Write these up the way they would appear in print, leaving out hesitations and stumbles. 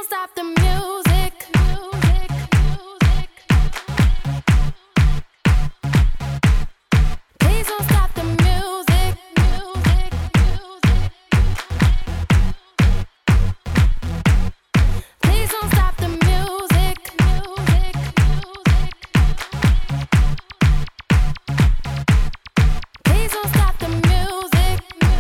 don't stop the music. Please don't stop the music. Please don't stop the music. Please don't stop the music.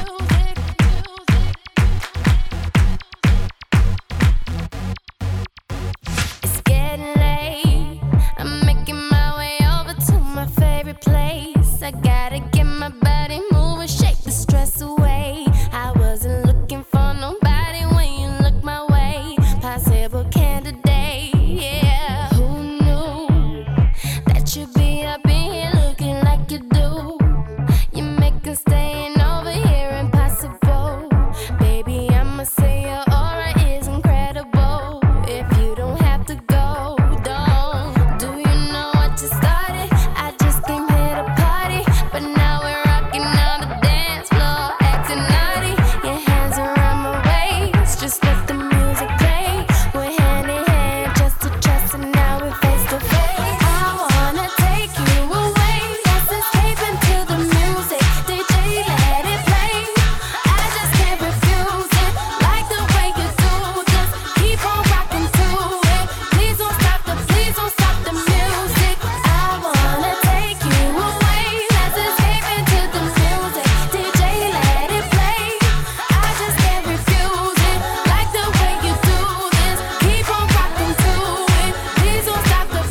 It's getting late. I'm making my way over to my favorite place. I gotta get my body moving, shake the stress away. I wasn't looking for nobody when you look my way. Possible candidate, yeah. Who knew that you'd be up in here looking like you do? You make us staying over here impossible. Baby, I'ma say your aura is incredible. If you don't have to go, don't. Do you know what you started? I just came here to party, but now we're rocking on the dance floor, acting naughty. Your hands around my waist, just let the music play. We're hand in hand, just to trust, and now we're face to face. I wanna take you away, let's escape into the music. DJ, let it play. I just can't refuse it, like the way you do. Just keep on rocking to it. Please don't stop the music. I wanna take you away, let's escape into the music. DJ, let it play. I just can't refuse it, like the way you do this. Keep on rocking to it. Please don't stop the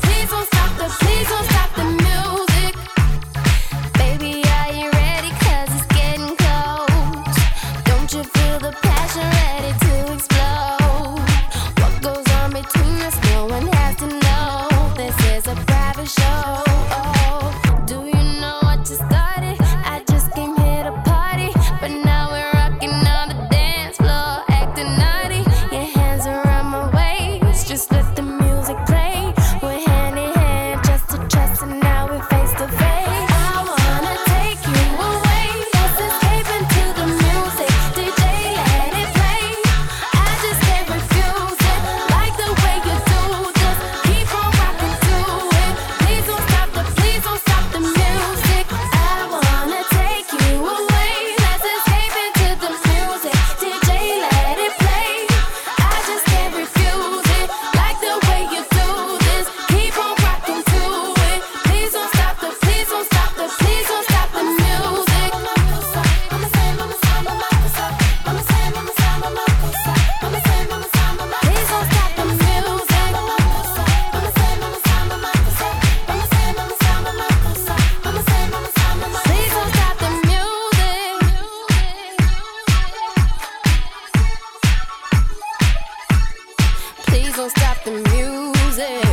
music. Baby, are you ready? 'Cause it's getting close. Don't you feel the passion ready to explode? What goes on between us, no one has to know. This is a private show. Do you know what you started? I just came here to party, but now we're rocking on the dance floor, acting naughty. Your hands around my waist, just let the music play. We're hand in hand, just to trust, and now we're face to face. I wanna take you away, let's escape into the music. DJ, let it play. I just can't refuse it, like the way you do. Just keep on rocking to it. Please don't stop the music. I wanna take you away, let's escape into the music. DJ, let it play. I just can't refuse it, like the way you do this. Keep on rocking to it. Please don't stop the music. Please don't stop the music. Please don't stop the music.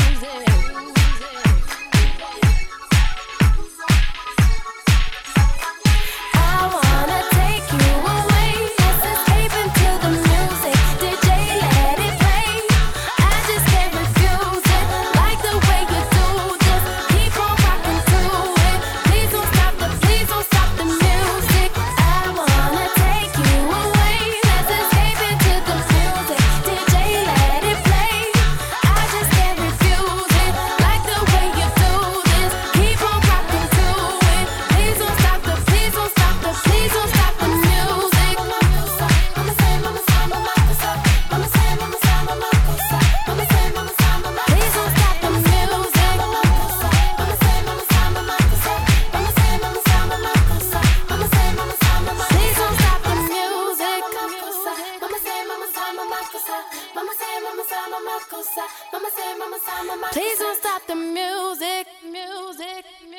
I wanna take you away, let's escape into the music. DJ, let it play. I just can't refuse it, like the way you do. Just keep on rocking to it. Please don't stop the music. I wanna take you away, let's escape into the music. DJ, let it play. I just can't refuse it, like the way you do this. Keep on rocking to it. Please don't stop the music. Please don't stop the music. Please don't stop the music.